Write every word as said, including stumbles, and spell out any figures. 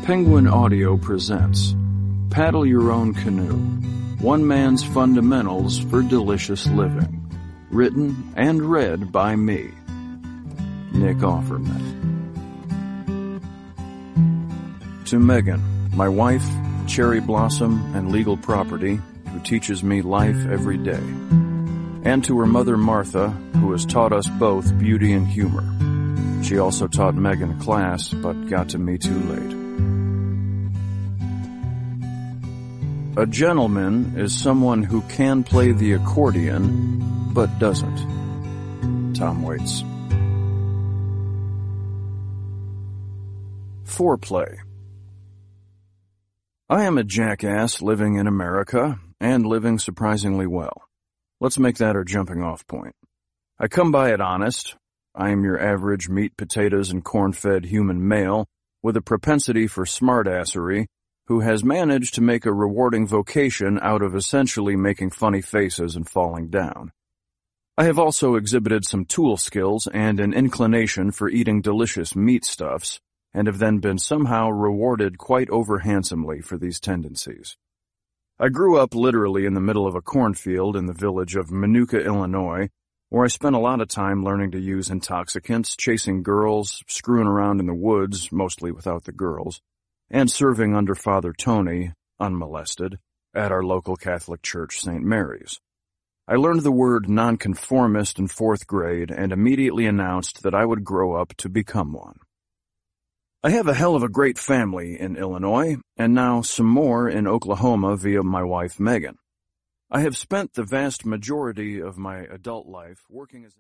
Penguin Audio presents Paddle Your Own Canoe, One Man's Fundamentals for Delicious Living. Written and read by me, Nick Offerman. To Megan, my wife, cherry blossom and legal property, who teaches me life every day. And to her mother Martha, who has taught us both beauty and humor. She also taught Megan a class, but got to me too late. A gentleman is someone who can play the accordion, but doesn't. Tom Waits. Foreplay. I am a jackass living in America, and living surprisingly well. Let's make that our jumping off point. I come by it honest. I am your average meat, potatoes, and corn-fed human male with a propensity for smartassery who has managed to make a rewarding vocation out of essentially making funny faces and falling down. I have also exhibited some tool skills and an inclination for eating delicious meat stuffs, and have then been somehow rewarded quite over-handsomely for these tendencies. I grew up literally in the middle of a cornfield in the village of Minooka, Illinois, where I spent a lot of time learning to use intoxicants, chasing girls, screwing around in the woods, mostly without the girls, and serving under Father Tony, unmolested, at our local Catholic church, Saint Mary's. I learned the word nonconformist in fourth grade and immediately announced that I would grow up to become one. I have a hell of a great family in Illinois, and now some more in Oklahoma via my wife Megan. I have spent the vast majority of my adult life working as